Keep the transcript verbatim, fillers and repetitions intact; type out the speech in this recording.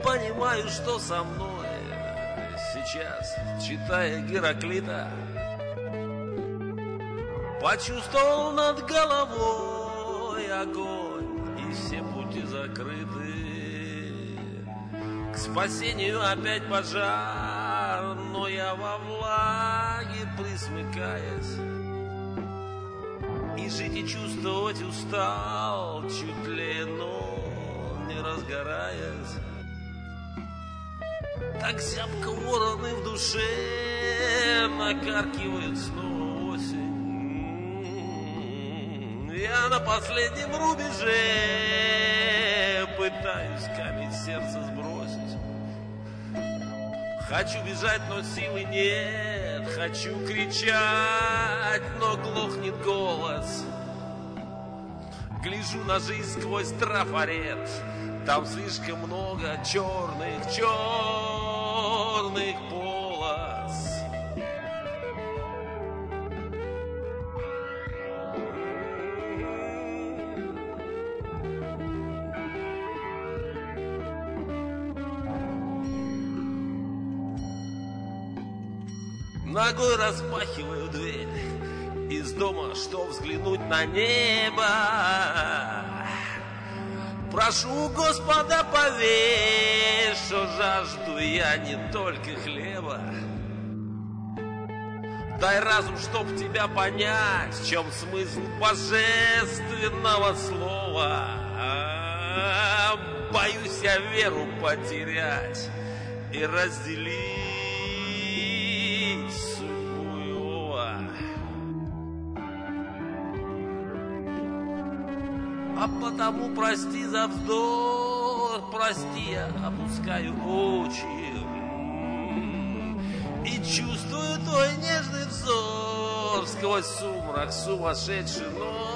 понимаю, что со мной сейчас, читая Гераклита. Почувствовал над головой огонь, и все пути закрыты. К спасению опять пожар, но я во влаге присмыкаясь. И жить и чувствовать устал, чуть ли, но не разгораясь. Так зябко вороны в душе накаркивают снова осень. Я на последнем рубеже пытаюсь камень сердца сбросить. Хочу бежать, но силы нет. Хочу кричать, но глохнет голос. Гляжу на жизнь сквозь трафарет. Там слишком много черных, черных полос. Ногой распахиваю дверь из дома, что взглянуть на небо. Прошу, Господа, поверь, что жажду я не только хлеба. Дай разум, чтоб тебя понять, в чем смысл божественного слова. Боюсь я веру потерять и разделить судьбу Иова. А потому прости за вздор, прости, я опускаю очи и чувствую твой нежный взор сквозь сумрак сумасшедший ночи.